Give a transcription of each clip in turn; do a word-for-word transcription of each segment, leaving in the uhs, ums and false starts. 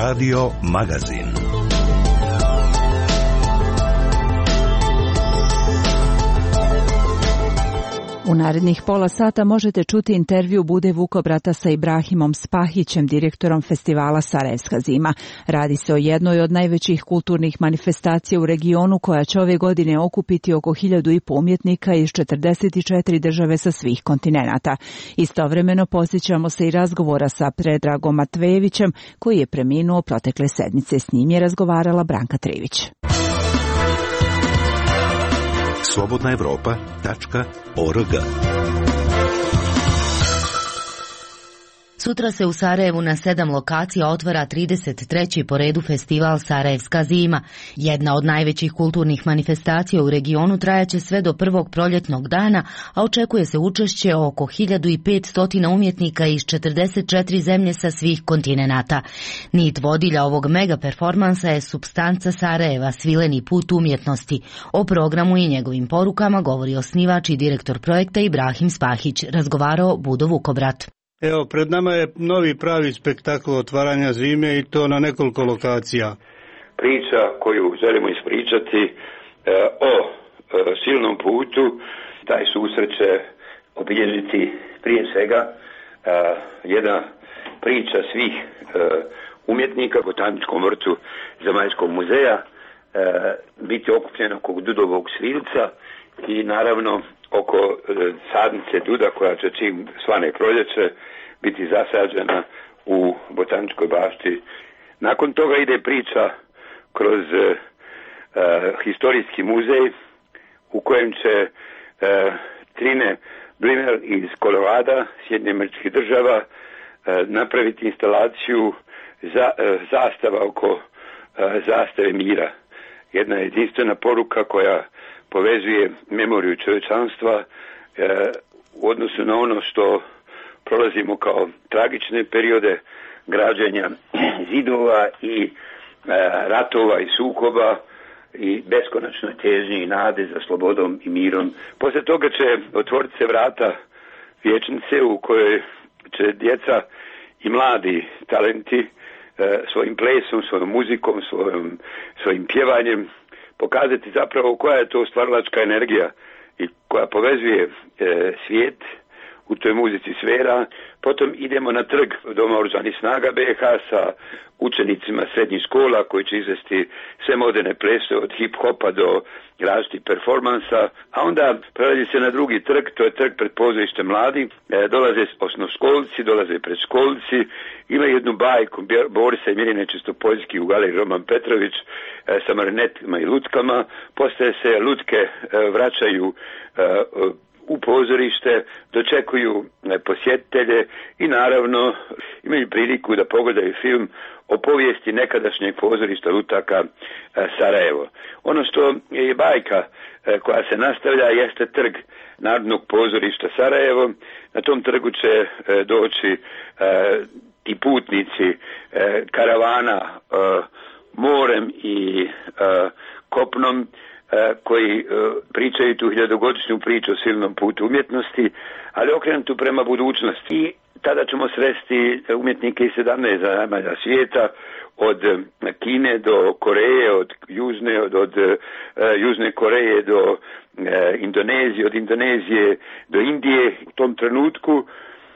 Radio Magazin. U narednih pola sata možete čuti intervju Bude Vukobrata sa Ibrahimom Spahićem, direktorom festivala Sarajevska zima. Radi se o jednoj od najvećih kulturnih manifestacija u regionu koja će ove godine okupiti oko hiljadu i po umjetnika iz četrdeset četiri države sa svih kontinenata. Istovremeno posjećamo se i razgovora sa Predragom Matvejevićem koji je preminuo protekle sedmice. S njim je razgovarala Branka Trivić. slobodna evropa tačka org. Sutra se u Sarajevu na sedam lokacija otvara trideset treći po redu festival Sarajevska zima. Jedna od najvećih kulturnih manifestacija u regionu trajaće sve do prvog proljetnog dana, a očekuje se učešće oko hiljadu petsto umjetnika iz četrdeset četiri zemlje sa svih kontinenata. Nit vodilja ovog mega performansa je supstanca Sarajeva, svileni put umjetnosti. O programu i njegovim porukama govori osnivač i direktor projekta Ibrahim Spahić, razgovarao Budo Vukobrat. Evo, pred nama je novi pravi spektakl otvaranja zime i to na nekoliko lokacija. Priča koju želimo ispričati e, o e, silnom putu, taj susret će obilježiti prije svega e, jedna priča svih e, umjetnika u Botaničkom vrtu Zemaljskog muzeja, e, biti okupljena oko Dudovog svilca i naravno oko e, sadnice Duda koja će čim svane proljeće biti zasađena u Botaničkoj bašti. Nakon toga ide priča kroz e, e, historijski muzej u kojem će e, Trine Blimel iz Kolorada, Sjedinjenih Američkih Država, e, napraviti instalaciju za, e, zastava oko e, zastave mira. Jedna jedinstvena poruka koja povezuje memoriju čovječanstva e, u odnosu na ono što prolazimo kao tragične periode građenja zidova i e, ratova i sukoba i beskonačnoj težnji i nade za slobodom i mirom. Poslije toga će otvoriti se vrata vječnice u kojoj će djeca i mladi talenti e, svojim plesom, svojom muzikom, svojom, svojim pjevanjem pokazati zapravo koja je to stvaralačka energija i koja povezuje e, svijet u toj muzici sfera. Potom idemo na trg Doma oružanih snaga B iH sa učenicima srednjih škola koji će izvesti sve moderne plesove od hip-hopa do različitih performansa, a onda prelazi se na drugi trg, to je trg pred pozorištem mladi, e, dolaze osnovškolci, dolaze predškolci, ima jednu bajku Borisa i Mirjane Čistopoljski u galeriji Roman Petrović e, sa marinetima i lutkama, poslije se lutke e, vraćaju e, u pozorište, dočekuju posjetitelje i naravno imaju priliku da pogledaju film o povijesti nekadašnjeg pozorišta lutaka Sarajevo. Ono što je bajka koja se nastavlja jeste trg Narodnog pozorišta Sarajevo. Na tom trgu će doći i putnici karavana morem i kopnom koji pričaju tu hiljadogodišnju priču o silnom putu umjetnosti, ali okrenutu prema budućnosti. I tada ćemo sresti umjetnike iz sedamnaest zemalja svijeta, od Kine do Koreje, od Južne, od, od uh, Južne Koreje do uh, Indonezije, od Indonezije do Indije. U tom trenutku uh,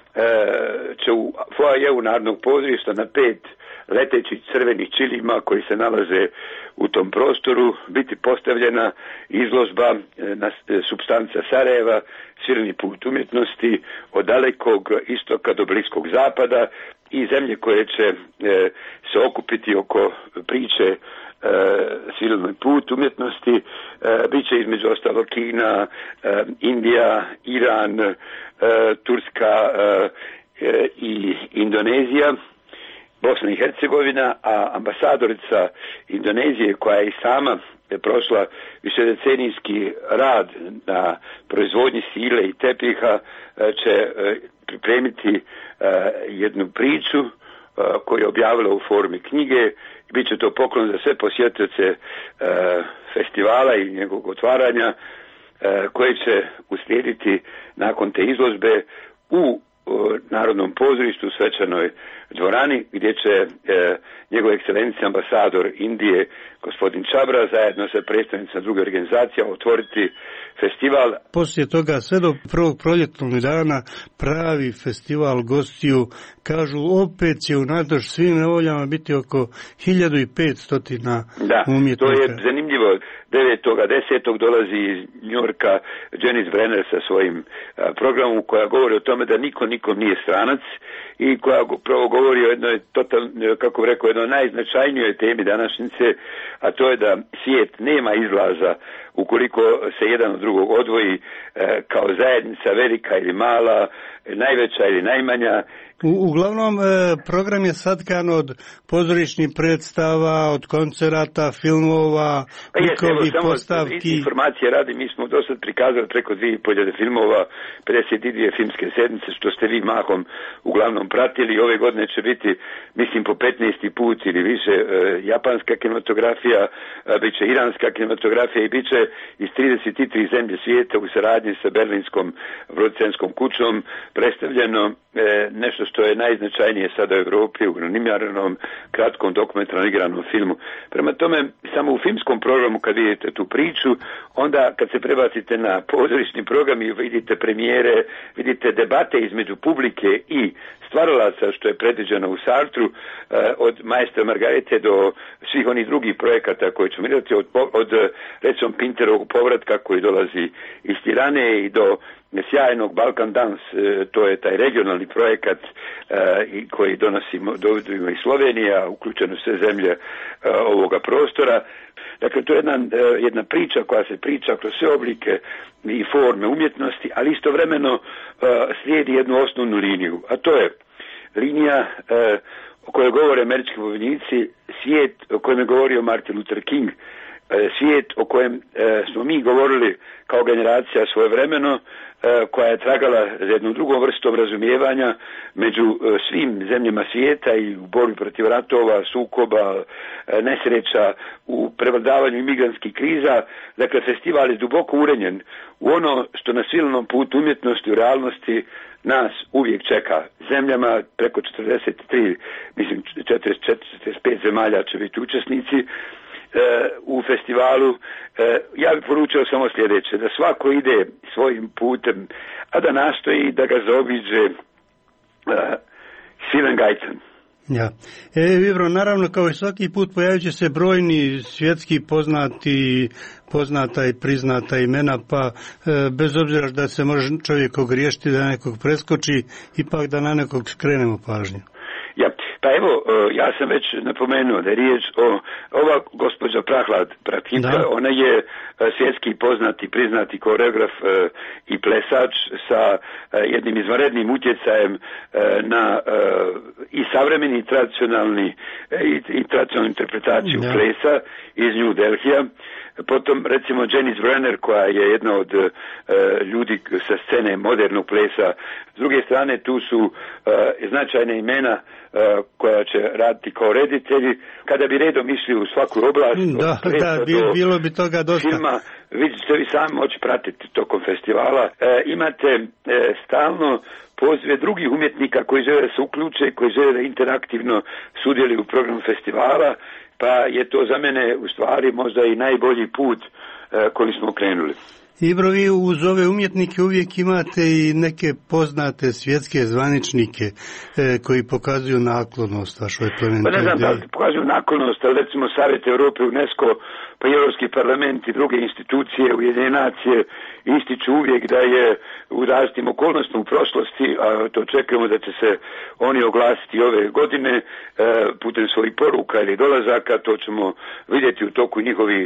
će u foajeu Narodnog pozorišta na pet letećih crvenih čilima koji se nalaze u tom prostoru biti postavljena izložba na supstanca Sarajeva, silni put umjetnosti od dalekog istoka do bliskog zapada i zemlje koje će e, se okupiti oko priče e, silni put umjetnosti. E, biće između ostalo Kina, e, Indija, Iran, e, Turska e, e, i Indonezija, Bosna i Hercegovina, a ambasadorica Indonezije koja je i sama prošla višedecenijski rad na proizvodnji sile i tepiha će pripremiti jednu priču koju je objavila u formi knjige i bit će to poklon za sve posjetioce festivala i njegovog otvaranja koje će uslijediti nakon te izložbe u Narodnom pozorištu u svečanoj dvorani, gdje će e, njegov ekscelencija ambasador Indije, gospodin Čabra, zajedno sa predstavnicima druge organizacije otvoriti festival. Poslije toga, sve do prvog proljetnog dana, pravi festival gostiju, kažu, opet će unatoč svim nevoljama biti oko hiljadu petsto umjetnika. Da, to je zanimljivo. devetog desetog dolazi iz Njorka Janice Brenner sa svojim a, programom, koja govori o tome da niko nikom nije stranac i koja prvo govori o jednoj, total, kako bih rekao, jednoj najznačajnijoj temi današnjice, a to je da svijet nema izlaza ukoliko se jedan od drugog odvoji e, kao zajednica, velika ili mala, najveća ili najmanja. U, uglavnom, e, program je satkan od pozorišnih predstava, od koncerata, filmova, likovnih postavki. Informacije radi, mi smo do sad prikazali preko dvije i pol hiljade filmova, pedeset dvije filmske sedmice, što ste vi mahom uglavnom pratili. Ove godine će biti, mislim, po petnaesti put ili više e, japanska kinematografija, e, bit će iranska kinematografija i bit će iz trideset tri zemlje svijeta u saradnji sa berlinskom producentskom kućom predstavljeno e, nešto što je najznačajnije sada u Europi, u animiranom, kratkom dokumentarnom igranom filmu. Prema tome, samo u filmskom programu kad vidite tu priču, onda kad se prebacite na pozorišni program i vidite premijere, vidite debate između publike i stvaralaca, što je predviđeno u Sartru, eh, od Maestra Margarete do svih onih drugih projekata koje ćemo vidjeti, od, od recimo Pinterovog povratka koji dolazi iz Tirane i do sjajnog Balkan Dance, to je taj regionalni projekat uh, koji donosimo dovodimo iz Slovenija, uključeno sve zemlje uh, ovoga prostora. Dakle, to je jedna, uh, jedna priča koja se priča kroz sve oblike i forme umjetnosti, ali istovremeno uh, slijedi jednu osnovnu liniju, a to je linija uh, o kojoj govore američki vojnici, svijet o kojem je govorio Martin Luther King, uh, svijet o kojem uh, smo mi govorili kao generacija svojevremeno, koja je tragala za jednu drugom vrstom razumijevanja među svim zemljama svijeta i u borbi protiv ratova, sukoba, nesreća, u prevladavanju imigrantskih kriza. Dakle, festival je duboko urenjen u ono što na silnom putu umjetnosti u realnosti nas uvijek čeka. Zemljama preko četrdeset tri, mislim četrdeset četiri četrdeset pet zemalja će biti učesnici u festivalu. Ja bih poručio samo sljedeće, da svako ide svojim putem, a da nastoji da ga zaobiđe uh, silen gajtan. Ja. E, Vibro, naravno, kao i svaki put pojavit će se brojni svjetski poznati, poznata i priznata imena, pa e, bez obzira da se može čovjek ogriješiti, da nekog preskoči, ipak da na nekog skrenemo pažnju. Ja, pa evo, ja sam već napomenuo da je riječ o, ova gospođa Prahlad Pratinka, ona je svjetski poznati, priznati koreograf i plesač sa jednim izvanrednim utjecajem na i savremeni tradicionalni i, i tradicionalnu interpretaciju da. plesa iz New Delhija. Potom, recimo, Janice Brenner, koja je jedna od uh, ljudi sa scene modernog plesa. S druge strane, tu su uh, značajne imena uh, koja će raditi kao reditelji. Kada bi redom išli u svaku oblast, da, od plesa da, do bilo bi toga dosta. Filma, vidite vi sami moći pratiti tokom festivala. Uh, imate uh, stalno pozive drugih umjetnika koji žele da se uključe, koji žele da interaktivno sudjeluju u programu festivala, pa je to za mene u stvari možda i najbolji put uh, koji smo krenuli. Ibro, vi uz ove umjetnike uvijek imate i neke poznate svjetske zvaničnike e, koji pokazuju naklonost vašoj plemenitoj. Pa ne znam da li pokazuju naklonost, ali recimo Savjet Europe, UNESCO, pa i Europski parlament i druge institucije, Ujedinjene nacije ističu uvijek da je u različitim okolnostima u prošlosti, a to očekujemo da će se oni oglasiti ove godine e, putem svojih poruka ili dolazaka, to ćemo vidjeti u toku njihovih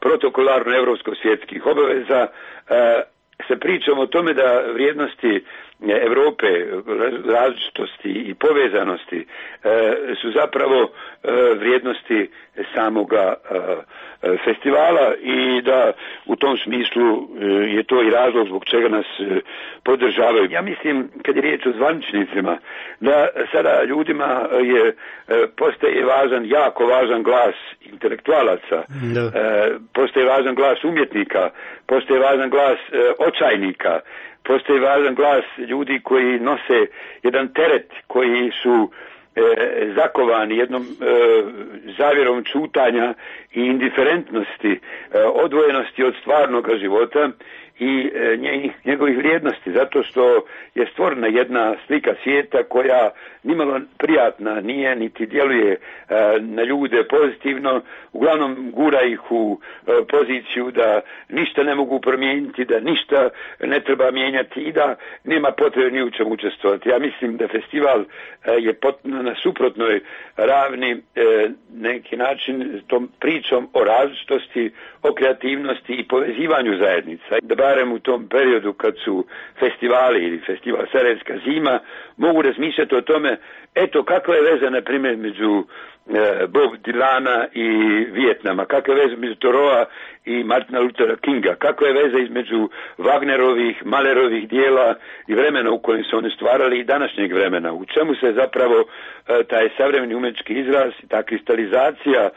protokolarno-evropsko-svjetskih obaveza. E, se pričamo o tome da vrijednosti Europe, različitosti i povezanosti e, su zapravo e, vrijednosti samoga e, festivala i da u tom smislu e, je to i razlog zbog čega nas e, podržavaju. Ja mislim, kad je riječ o zvaničnicima, da sada ljudima je e, postaje važan, jako važan glas intelektualaca, e, postaje važan glas umjetnika, postaje važan glas e, očajnika, postoji važan glas ljudi koji nose jedan teret, koji su e, zakovani jednom e, zavjerom čutanja i indiferentnosti, e, odvojenosti od stvarnog života i e, njegovih vrijednosti, zato što je stvorena jedna slika svijeta koja nimalo prijatna nije, niti djeluje e, na ljude pozitivno, uglavnom gura ih u e, poziciju da ništa ne mogu promijeniti, da ništa ne treba mijenjati i da nema potrebe ni u čemu učestvovati. Ja mislim da festival e, je potpuno na suprotnoj ravni e, neki način tom pričom o različitosti, o kreativnosti i povezivanju zajednica. Da barem u tom periodu kad su festivali ili festival Sarajevska zima mogu razmišljati o tome, eto kakva je veza na primjer među e, Bob Dylana i Vijetnama, kakva je veza među Thoreaua i Martina Luthera Kinga, kakva je veza između Wagnerovih, Mahlerovih dijela i vremena u kojem su oni stvarali i današnjeg vremena. U čemu se zapravo e, taj savremeni umjetnički izraz, ta kristalizacija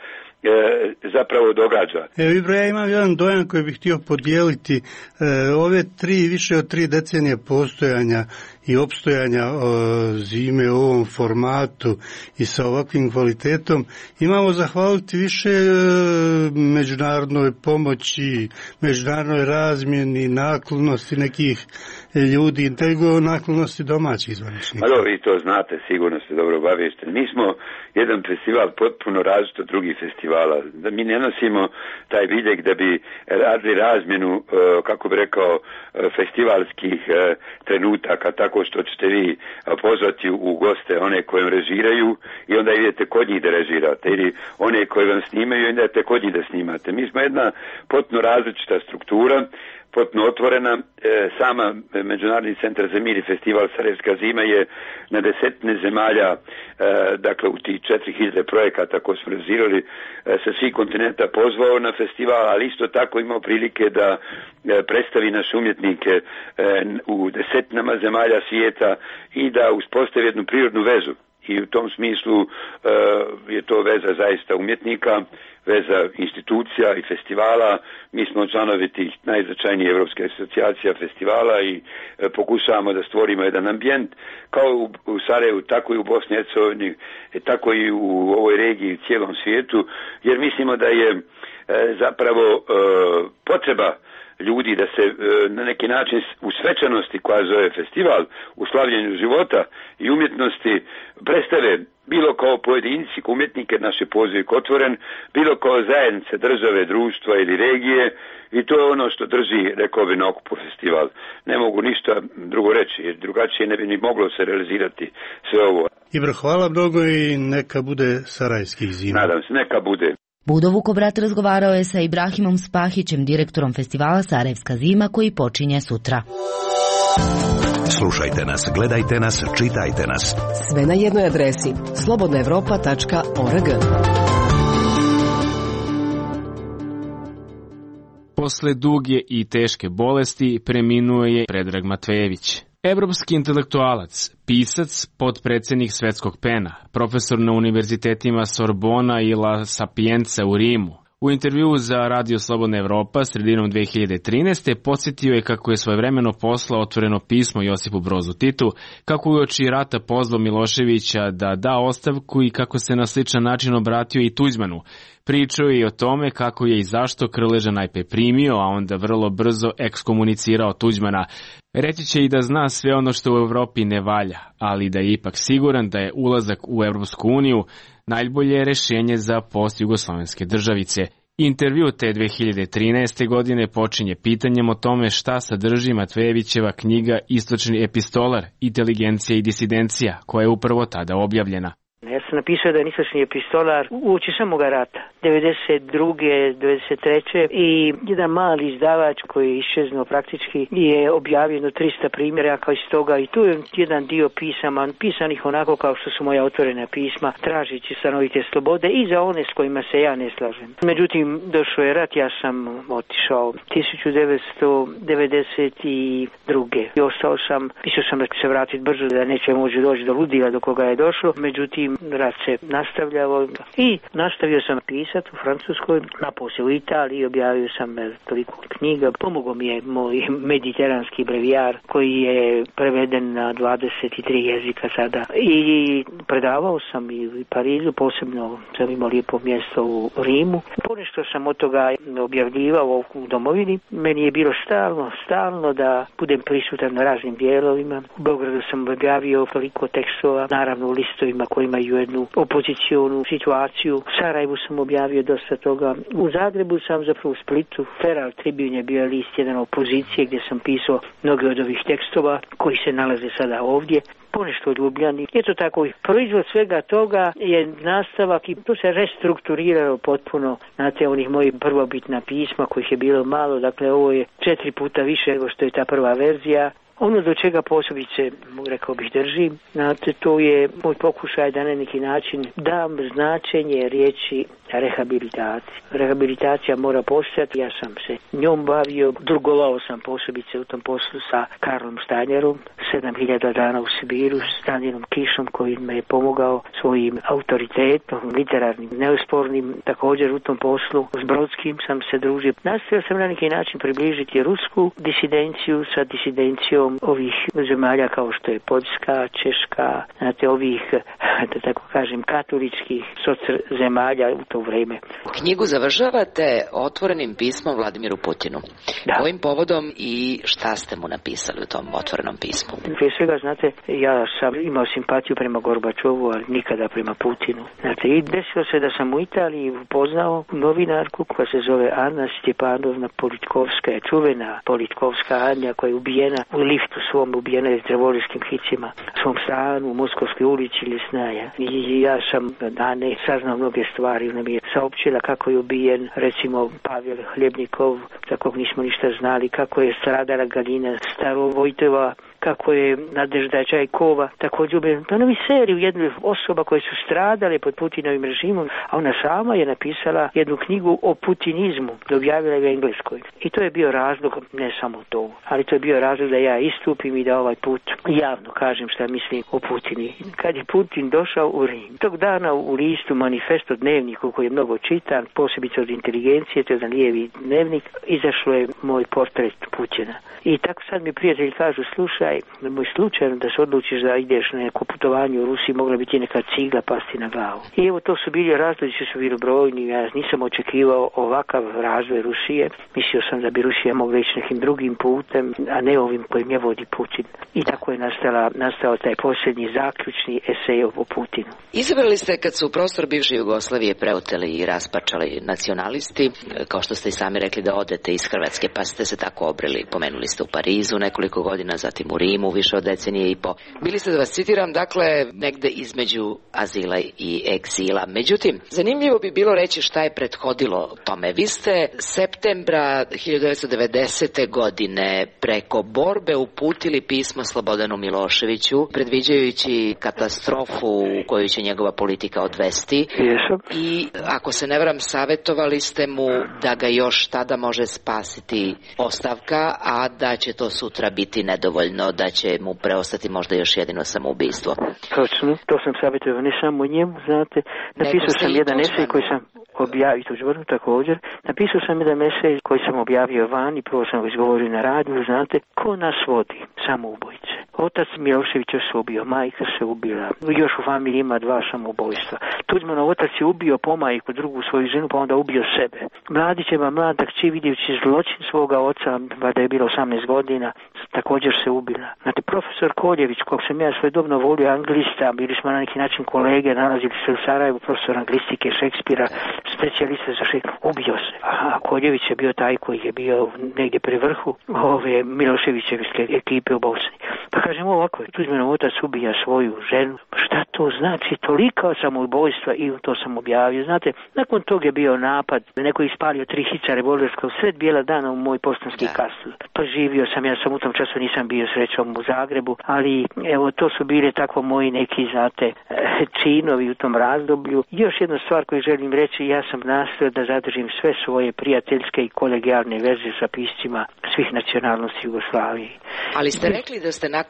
E, zapravo događa. Evo Ibro, ja imam jedan dojam koji bih htio podijeliti. E, ove tri, više od tri decenije postojanja i opstojanja o, zime u ovom formatu i sa ovakvim kvalitetom imamo zahvaliti više e, međunarodnoj pomoći, međunarodnoj razmjeni, naklonosti nekih ljudi, nego naklonosti domaćih zvaničnika. Ali vi to znate, sigurno ste dobro obaviješteni. Mi smo jedan festival potpuno različit od drugih festivala. Da mi ne nosimo taj biljeg da bi radili razmjenu, kako bi rekao, festivalskih trenutaka, tako što ćete vi pozvati u goste one koje režiraju i onda idete kod njih da režirate, ili one koje vam snimaju i onda idete kod njih da snimate. Mi smo jedna potpuno različita struktura, potpuno otvorena. E, sama Međunarodni centar za mir i festival Sarajevska zima je na desetine zemalja, e, dakle u tih četiri hiljade projekata koje smo realizirali e, sa svih kontinenta pozvao na festival, ali isto tako imao prilike da e, predstavi naše umjetnike e, u desetinama zemalja svijeta i da uspostavi jednu prirodnu vezu. I u tom smislu e, je to veza zaista umjetnika, veza institucija i festivala. Mi smo članovi tih najznačajnijih evropske asocijacija festivala i e, pokušavamo da stvorimo jedan ambijent kao u, u Sarajevu, tako i u Bosni i Hercegovini, e, tako i u ovoj regiji, cijelom svijetu, jer mislimo da je e, zapravo e, potreba ljudi da se e, na neki način u svečanosti koja zove festival, u slavljenju života i umjetnosti predstave bilo kao pojedinci, umjetnike, naše poziv otvoren, bilo kao zajednice, države, društva ili regije, i to je ono što drži, rekao bi, na okupu festival. Ne mogu ništa drugo reći, jer drugačije ne bi ni moglo se realizirati sve ovo. Ibra, hvala mnogo i neka bude Sarajevskih zima. Nadam se, neka bude. Budo Vukobrat razgovarao je sa Ibrahimom Spahićem, direktorom festivala Sarajevska zima, koji počinje sutra. Slušajte nas, gledajte nas, čitajte nas. Sve na jednoj adresi slobodna evropa tačka org. Posle duge i teške bolesti preminuo je Predrag Matvejević. Evropski intelektualac, pisac, potpredsjednik Svetskog pena, profesor na univerzitetima Sorbona i La Sapienza u Rimu. U intervjuu za Radio Slobodna Evropa sredinom dve hiljade trinaeste. podsjetio je kako je svojevremeno poslao otvoreno pismo Josipu Brozu Titu, kako je uoči rata pozvao Miloševića da da ostavku i kako se na sličan način obratio i Tuđmanu. Pričao je i o tome kako je i zašto Krleža najpre primio, a onda vrlo brzo ekskomunicirao Tuđmana. Reći će i da zna sve ono što u Evropi ne valja, ali da je ipak siguran da je ulazak u Evropsku uniju najbolje rješenje za post-jugoslovenske državice. Intervju te dve hiljade trinaeste. godine počinje pitanjem o tome šta sadrži Matvejevićeva knjiga Istočni epistolar, inteligencija i disidencija, koja je upravo tada objavljena. Ja sam napisao da je Istočni epistolar uoči samoga rata, devedeset druge, devedeset treće i jedan mali izdavač koji je iščeznuo praktički je objavio do trista primjeraka iz toga i tu je jedan dio pisama, pisanih onako kao što su moja otvorena pisma, tražići stanovite slobode i za one s kojima se ja ne slažem. Međutim, došao je rat, ja sam otišao tisuću devetsto devedeset druge i ostao sam, mislio sam da ću se vratiti brzo, da neće moći doći do ludila do koga je došlo, međutim rat se nastavljao i nastavio sam pisati u Francuskoj, naposlije u Italiji, objavio sam toliko knjiga. Pomogao mi je moj mediteranski brevijar koji je preveden na dvadeset tri jezika sada i predavao sam i u Parizu, posebno sam imao lijepo mjesto u Rimu. Ponešto sam od toga objavljivao u domovini. Meni je bilo stalno, stalno da budem prisutan na raznim dijelovima. U Beogradu sam objavio toliko tekstova, naravno u listovima koji imaju jednu opozicionu situaciju. U Sarajevu sam objavio dosta toga. U Zagrebu sam, zapravo u Splitu, Feral Tribune je bio list jedan opozicije gdje sam pisao mnoge od ovih tekstova koji se nalaze sada ovdje. Ponešto Ljubljani. Eto tako, proizvod svega toga je nastavak i to se restrukturiralo potpuno, znate, onih mojih prvobitna pisma kojih je bilo malo, dakle ovo je četiri puta više nego što je ta prva verzija. Ono do čega posebice, rekao bih, držim, znate, to je moj pokušaj da na neki način dam značenje riječi rehabilitacija. Rehabilitacija mora postojati, ja sam se njom bavio, drugovao sam posebice u tom poslu sa Karlom Stanjerom, sedam hiljada dana u Sibiru, s Danielom Kišom koji me je pomogao svojim autoritetom, literarnim, neospornim, također u tom poslu. S Brodskim sam se družio. Nastavio sam na neki način približiti rusku disidenciju sa disidencijom ovih zemalja kao što je Poljska, Češka, znate, ovih, da tako kažem, katoličkih soc-zemalja u to vrijeme. Knjigu završavate otvorenim pismom Vladimiru Putinu. Da. Kojim povodom i šta ste mu napisali u tom otvorenom pismu? Prije svega, znate, ja sam imao simpatiju prema Gorbačovu, ali nikada prema Putinu. Znate, i desilo se da sam u Italiji upoznao novinarku koja se zove Anna Stjepanovna Politkovska, je čuvena Politkovska Anja koja je ubijena u liftu svom, ubijena je terorističkim hicima, u svom stanu u Moskovskoj ulici Ljesnaja. I ja sam da ne saznao mnoge stvari. Ona mi je saopćila kako je ubijen, recimo, Pavel Hljebnikov, za kog nismo ništa znali, kako je stradala Galina Starovojtova, kako je Nadežda Čajkova također ubijena. Pa nam i seriju jednu osoba koje su stradale pod Putinovim režimom, a ona sama je napisala jednu knjigu o putinizmu, objavila je u Engleskoj. I to je bio razlog, ne samo to, ali to je bio razlog da ja istupim i da ovaj put javno kažem šta mislim o Putini. Kad je Putin došao u Rim, tog dana u listu Manifesto dnevniku koji je mnogo čitan, posebice od inteligencije, to je jedan lijevi dnevnik, izašlo je moj portret Putina. I tako sad mi prijatelji kažu, slušaj, moj slučajno da se odlučiš da ideš na neko putovanje u Rusiji, mogla biti neka cigla pasti na glavu. I evo, to su bili razlozi, su bili brojni, ja nisam očekivao ovakav razvoj Rusije, mislio sam da bi Rusija mogla ići nekim drugim putem, a ne ovim kojim je vodi Putin. I tako je nastala, nastao taj posljednji zaključni esej o Putinu. Izabrali ste kad su prostor bivše Jugoslavije preuteli i raspačali nacionalisti, kao što ste i sami rekli da odete iz Hrvatske, pa ste se tako obreli, pomenuli ste u Parizu nekoliko godina, zatim u Rimu više od decenije i po. Bili ste, da vas citiram, dakle, negde između azila i egzila. Međutim, zanimljivo bi bilo reći šta je prethodilo tome. Vi ste septembra hiljadu devetsto devedesete godine preko borbe uputili pismo Slobodanu Miloševiću, predviđajući katastrofu u koju će njegova politika odvesti. Jesam. I, ako se ne varam, savjetovali ste mu da ga još tada može spasiti ostavka, a da će to sutra biti nedovoljno, da će mu preostati možda još jedino samoubistvo. Točno, to sam savjetovao ne samo njemu, znate. Napisao sam jedan esej koji sam objavio, tuđboru također. Napisao sam jedan esej koji sam objavio van i prvo sam ga izgovorio na radiju, znate. Ko nas vodi? Samoubojice. Otac Miloševića se ubio, majka se ubila. Još u familiji ima dva samoubojstva. Tuđmanov otac je ubio pomajku, drugu svoju ženu, pa onda ubio sebe. Mladićeva mlada kći vidjevši zločin svoga oca, vada je bilo osamnaest godina, također se ubila. Znate, profesor Koljević, kog sam ja svojedobno volio, anglista, bili smo na neki način kolege, nalazili se u Sarajevu, profesor anglistike, Šekspira, specijalista za Šekspira, ubio se. A Koljević je bio taj koji je bio negdje pri vrhu ove Miloševićevske ekipe u Bosni. Pa kažem ovako, Tuđmanov otac ubija svoju ženu. Šta to znači? Toliko samoubojstva i to sam objavio. Znate, nakon toga je bio napad, neko je ispalio tri hica revolverska u sred bijela dana u moj postanski kastel. Pa živio sam, ja sam u tom času nisam bio srećom u Zagrebu, ali evo to su bile tako moji neki, znate, činovi u tom razdoblju. Još jedna stvar koju želim reći, ja sam nastojao da zadržim sve svoje prijateljske i kolegijalne veze sa piscima svih nacionalnosti Jugoslavije. Ali ste rekli da ste nakon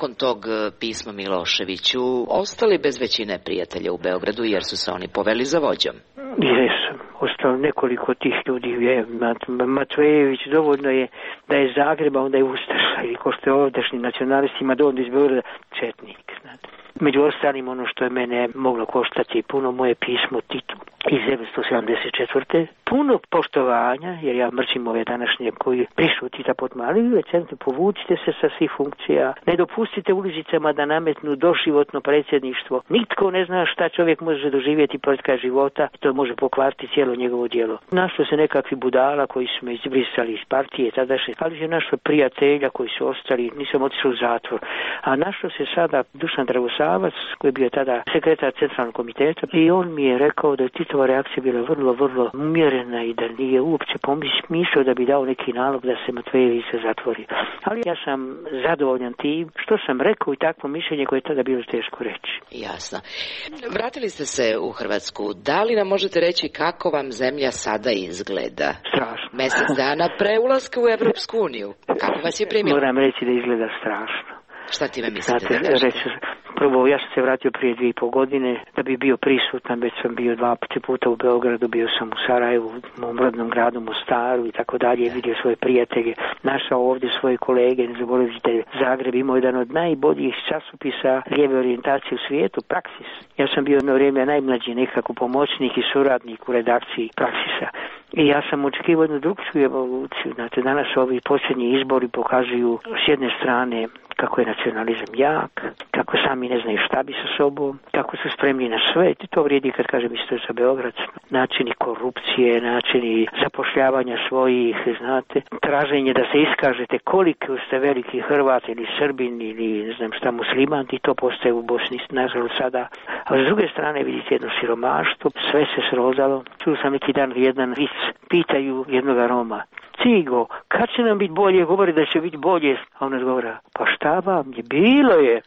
nakon tog pisma Miloševiću ostali bez većine prijatelja u Beogradu jer su se oni poveli za vođom. Jesam. Ostalo nekoliko tih ljudi. Je, Matvejević dovoljno je da je Zagreba, onda je Ustaša. Ili ko što je ovdašnji nacionalistima dovoljno iz Beograda četnik. Znate. Među ostalim ono što je mene moglo koštati puno moje pismo Titu iz devetsto sedamdeset četvrte Puno poštovanja, jer ja mrčim ove današnje koji prišu Tita Potmali, recentno povučite se sa svih funkcija, ne dopustite ulizicama da nametnu doživotno predsjedništvo. Nitko ne zna šta čovjek može doživjeti pored kraja života, to može pokvariti cijelo njegovo djelo. Našlo se nekakvi budala koji su me izbrisali iz partije tadašnje, ali je našlo prijatelja koji su ostali, nisam otišao u zatvor. A našlo se sada Dušan Dragosavac, koji je bio tada sekretar centralnog komiteta, i on mi je rekao da je Titova reakcija bila vrlo, vrlo umjerena i da nije uopće pomislio da bi dao neki nalog da se Matvejević zatvori. Ali ja sam zadovoljan tim što sam rekao i takvo mišljenje koje je tada bilo teško reći. Jasno. Vratili ste se u Hrvatsku. Da li nam možete reći kako vam zemlja sada izgleda? Strašno. Mjesec dana pre ulaska u Evropsku uniju. Kako vas je primilo? Moram reći da izgleda strašno. Šta ti me mislite Znate, da kažete? Reći, prvo, ja sam se vratio prije dvije i pol godine da bi bio prisutan, već sam bio dva puta u Beogradu, bio sam u Sarajevu, u mom rodnom gradu Mostaru i tako dalje, vidio svoje prijatelje, našao ovdje svoje kolege, ne zaboravite, Zagreb imao jedan od najboljih časopisa lijeve orijentacije u svijetu, Praksis. Ja sam bio jedno vrijeme najmlađi nekako pomoćnik i suradnik u redakciji Praksisa. I ja sam očekivao jednu drugčiju evoluciju. Znate, danas ovi posljednji izbori pokazuju s jedne strane kako je nacionalizam jak, kako sami ne znaju šta bi sa sobom, kako su spremni na sve. I to vrijedi kad kažem isto za Beograd. Načini korupcije, načini zapošljavanja svojih, znate, traženje da se iskažete koliko ste veliki Hrvat ili Srbin ili ne znam šta musliman, i to postaje u Bosni nažalost sada. A s druge strane vidite jedno siromaštvo, sve se srozalo. Čuo sam neki dan jedan vic, pitaju jednoga Roma: Cigo, kad će nam biti bolje? Govori da će biti bolje. A on odgovara: pa šta vam je? Bilo je.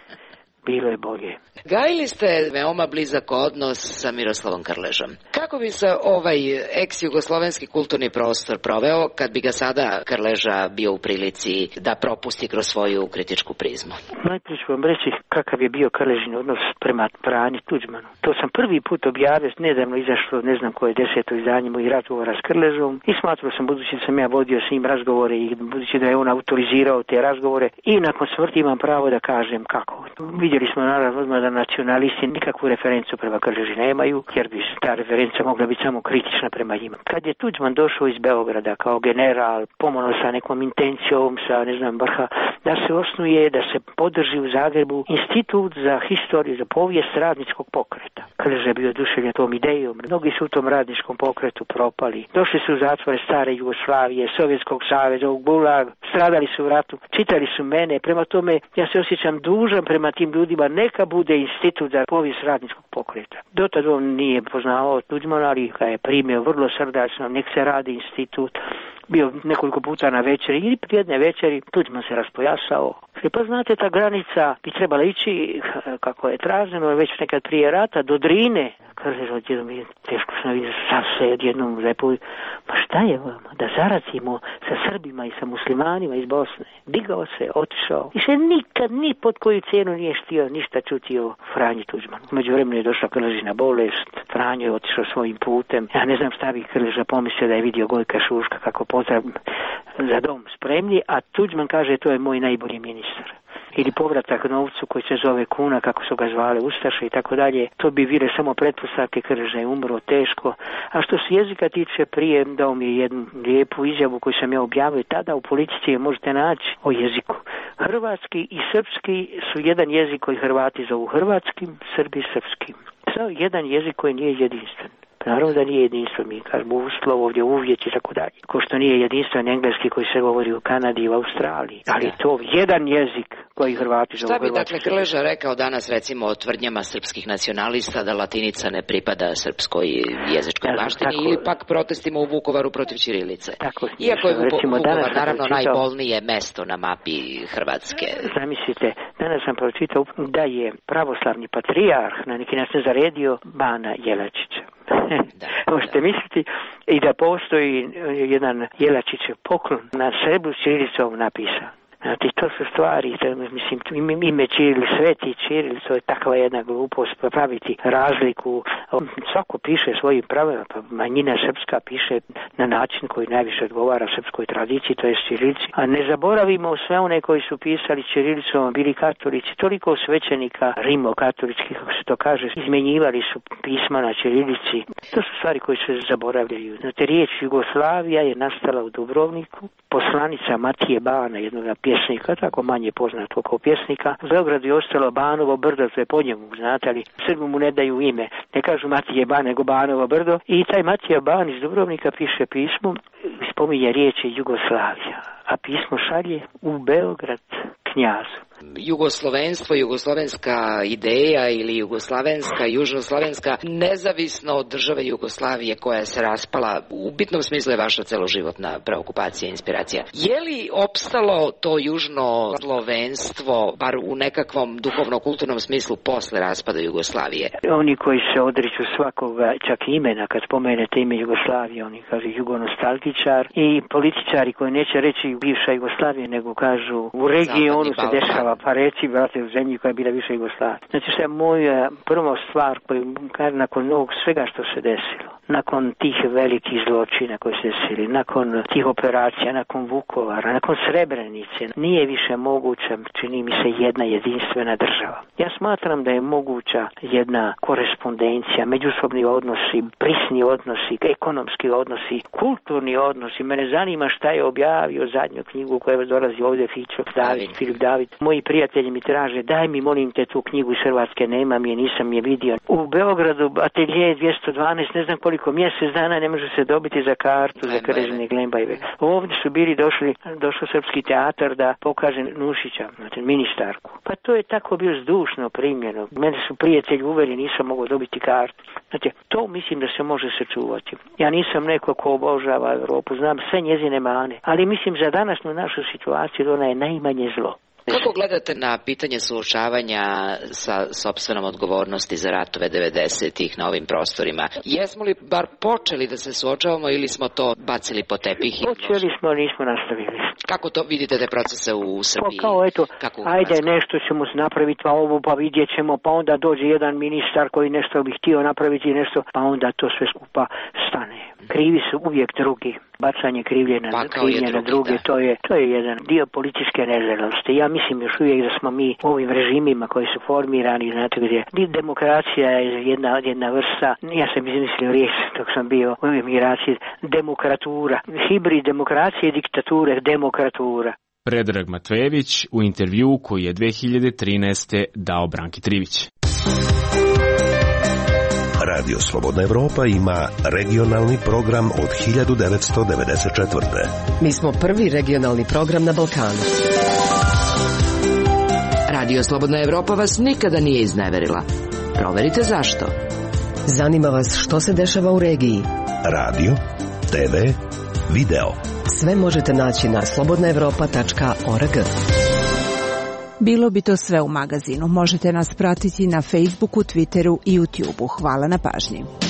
Bilo je bolje. Gajili ste veoma blizak odnos sa Miroslavom Krležom. Kako bi se ovaj ex-jugoslovenski kulturni prostor proveo kad bi ga sada Krleža bio u prilici da propusti kroz svoju kritičku prizmu? Najprije ću vam reći kakav je bio Krležin odnos prema Franji Tuđmanu. To sam prvi put objavio, nedavno izašlo, ne znam koje deseto izdanje mojih razgovora s Krležom, i smatrao sam, budući da sam ja vodio s njim razgovore i budući da je on autorizirao te razgovore, i nakon smrti imam pravo da kažem kako. Vidjeli smo naravno odmah da nacionalisti nikakvu referencu prema Krleži nemaju, jer bi ta referenca mogla biti samo kritična prema njima. Kad je Tuđman došao iz Beograda kao general, pomalo sa nekom intencijom, sa ne znam vrha, da se osnuje, da se podrži u Zagrebu institut za historiju, za povijest radničkog pokreta. Krleža je bio oduševljen tom idejom. Mnogi su u tom radničkom pokretu propali. Došli su u zatvore stare Jugoslavije, Sovjetskog saveza, u Gulag, stradali su u ratu, čitali su mene. Prema tome, ja se osjećam dužan prema tim ljudima, neka bude institut za povijest radničkog pokreta. Dotad on nije poznavao Tuđmana, ali ga je primio vrlo srdačno, nek se radi institut. Bio nekoliko puta na večeri, ili jedne večeri Tuđman se raspojasao. Pa znate, ta granica bi trebala ići, kako je traženo, već nekad prije rata, do Drine. Kaže, odjednom je teško što vidio sad se odjednom lepo. Pa šta je vam, da zaracimo sa Srbima i sa muslimanima iz Bosne? Digao se, otišao. I se nikad ni pod koju cijenu nije štio ništa čuti o Franji Tuđmanu. Među vremenu je došla Krležina bolest, Franjo je otišao svojim putem. Ja ne znam šta bi Krleža pomislio da je vidio Gojka Šuška kako pozdrav za dom spremni, a Tuđman kaže to je moj najbolji ministar. Ili povratak novcu koji se zove kuna, kako su ga zvale Ustaše i tako dalje. To bi bile samo pretpostavke. Krleža je umro teško. A što se jezika tiče, prije dao mi je jednu lijepu izjavu koju sam ja objavio tada u Politici, je možete naći o jeziku. Hrvatski i srpski su jedan jezik koji Hrvati zovu hrvatskim, Srbi srpskim. Samo jedan jezik koji nije jedinstven. Naravno da nije jedinstven, mi kažemo uslov ovdje uvjet i tako dalje. Ko što nije jedinstven engleski koji se govori u Kanadi i u Australiji. Ali to jedan jezik koji Hrvati zovu. Šta bi dakle Krleža rekao danas recimo o tvrdnjama srpskih nacionalista da latinica ne pripada srpskoj jezičkoj baštini, tako, ili pak protestima u Vukovaru protiv ćirilice? Tako, iako je recimo, Vukovar naravno pročitao, najbolnije mesto na mapi Hrvatske. Zamislite, danas sam pročitao da je pravoslavni patrijarh na neki način zaredio Bana Jelačića. Da, možete da. misliti i da postoji jedan Jelačićev poklon na srebru s ćirilicom napisan. Znate, to su stvari, to, mislim, ime Čiril, Sveti Čiril, to je takva jedna glupost, praviti razliku. Svako piše svojim pravilima, pa manjina srpska piše na način koji najviše odgovara srpskoj tradiciji, to je ćirilici. A ne zaboravimo sve one koji su pisali ćirilicom, bili katolici, toliko svećenika rimokatoličkih, kako se to kaže, izmenjivali su pisma na ćirilici. To su stvari koje se zaboravljaju. Znate, riječ Jugoslavija je nastala u Dubrovniku, poslanica Matije Bana, jednog pjesnika, tako manje poznato kao pjesnika. U Beogradu je ostalo Banovo brdo, to je po njemu, znate, ali Srbu mu ne daju ime. Ne kažu Matije Ban, nego Banovo brdo. I taj Matija Ban iz Dubrovnika piše pismo, spominje riječi Jugoslavija, a pismo šalje u Beograd knjazu. Jugoslovenstvo, jugoslovenska ideja ili jugoslavenska, južnoslovenska, nezavisno od države Jugoslavije koja se raspala, u bitnom smislu je vaša celoživotna preokupacija i inspiracija. Je li opstalo to južnoslovenstvo, bar u nekakvom duhovno-kulturnom smislu, posle raspada Jugoslavije? Oni koji se odriču svakoga, čak imena, kad spomenete ime Jugoslavije, oni kažu jugonostalgičar, i političari koji neće reći bivša Jugoslavija, nego kažu u regionu se dešava, pa reći, brate, u zemlji koja je bila više Jugoslavija. Znači, što je moja prva stvar koju, nakon ovog svega što se desilo, nakon tih velikih zločina koji se desili, nakon tih operacija, nakon Vukovara, nakon Srebrenice, nije više moguća, čini mi se, jedna jedinstvena država. Ja smatram da je moguća jedna korespondencija, međusobni odnosi, prisni odnosi, ekonomski odnosi, kulturni odnosi. Mene zanima šta je objavio zadnju knjigu koja dolazi ovdje, Fićo, David, Filip David. Moji prijatelji mi traže, daj mi, molim te, tu knjigu iz Hrvatske, nemam je, nisam je vidio. U Beogradu atelje dvjesto dvanaest, ne znam koliko, mjesec dana ne može se dobiti za kartu, za Krežene Glembajeve. Ovdje su bili došli, došao Srpski teatar da pokaže Nušića, znači ministarku. Pa to je tako bilo zdušno primljeno. Mene su prijatelji uveli, nisam mogao dobiti kartu. Znači, to mislim da se može sačuvati. Ja nisam neko ko obožava Europu, znam sve njezine mane, ali mislim za današnju našu situaciju ona je najmanje zlo. Kako gledate na pitanje suočavanja sa sopstvenom odgovornosti za ratove devedesetih na ovim prostorima? Jesmo li bar počeli da se suočavamo ili smo to bacili po tepih? Počeli smo, nismo nastavili. Kako to vidite te procese u Srbiji? Pa kao eto, ajde nešto ćemo napraviti, pa ovo, pa vidjet ćemo, pa onda dođe jedan ministar koji nešto bi htio napraviti, nešto, pa onda to sve skupa stane. Krivi su uvijek drugi. Bacanje krivlje na, krivlje na druge, da. to je to je jedan dio političke nezrelosti. Ja mislim još uvijek da smo mi u ovim režimima koji su formirani, znate gdje demokracija je jedna, jedna vrsta, ja sam izmislio riječ dok sam bio u emigraciji, demokratura. Hibrid demokracije i diktature, demokratura. Predrag Matvejević u intervju koji je dve hiljade trinaeste. dao Branki Trivić. Radio Slobodna Evropa ima regionalni program od hiljadu devetsto devedeset četvrte. Mi smo prvi regionalni program na Balkanu. Radio Slobodna Evropa vas nikada nije izneverila. Proverite zašto. Zanima vas što se dešava u regiji. Radio, te ve, video. Sve možete naći na slobodna evropa tačka org. Bilo bi to sve u magazinu. Možete nas pratiti na Facebooku, Twitteru i YouTubeu. Hvala na pažnji.